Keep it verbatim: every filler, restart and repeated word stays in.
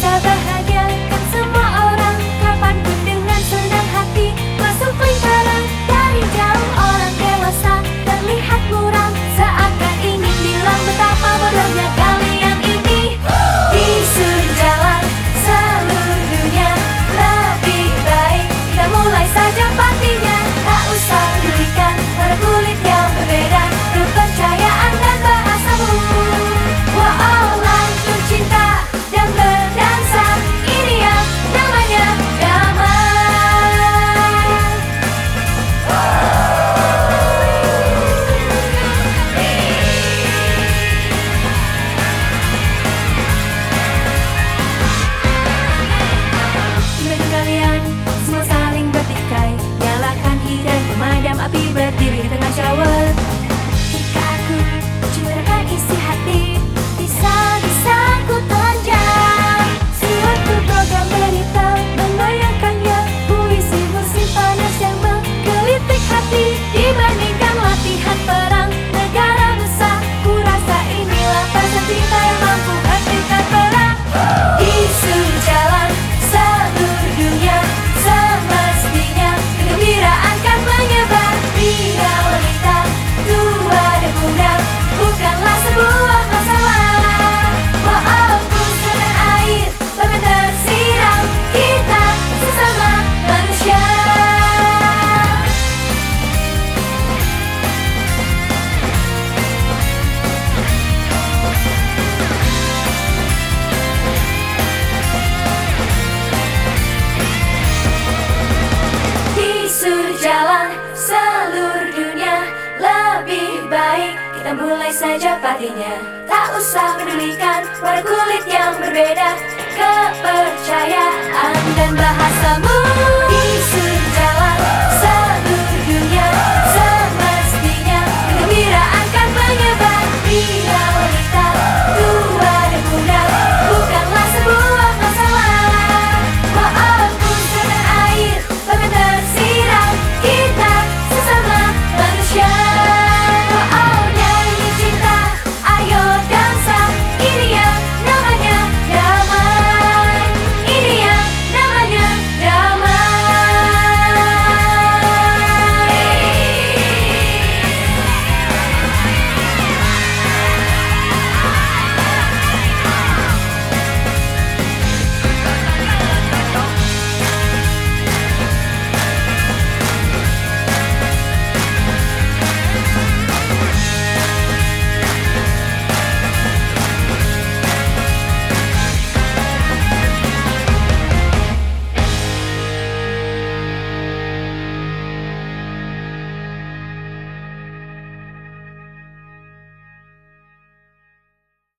bisa bahagiakan semua orang kapanpun dengan senang hati. Masuk lingkaran dari jauh orang dewasa terlihat muram, seakan ingin bilang betapa bodohnya kalian ini. Di sudut jalan seluruh dunia lebih baik kita mulai saja partinya. Tak usah pedulikan warna kulit yang berbeda, kepercayaan dan bahasamu. Wow, lanjut cinta dan berdansa, ini yang namanya damai. Dengan kalian semua saling bertikai, nyalakan hidran pemadam api, berdiri di tengah shower. Jika aku curahkan isi hati, bisa-bisa ku telanjang. Suatu program berita menayangkannya, puisi musim panas yang menggelitik hati. Dibandingkan latihan perang negara besar, ku rasa inilah pasal cinta yang mampu hentikan perang. Di sudut jalan seluruh dunia semestinya kegembiraan kan menyebar. Pria wanita tua dan muda bukanlah sebuah masalah. Wow, busa dan air bahkan tersiram, kita sesama manusia. Di sudut jalan seluruh dunia lebih baik kita mulai saja partinya. Tak usah pedulikan warna kulit yang berbeda, kepercayaan dan bahasamu.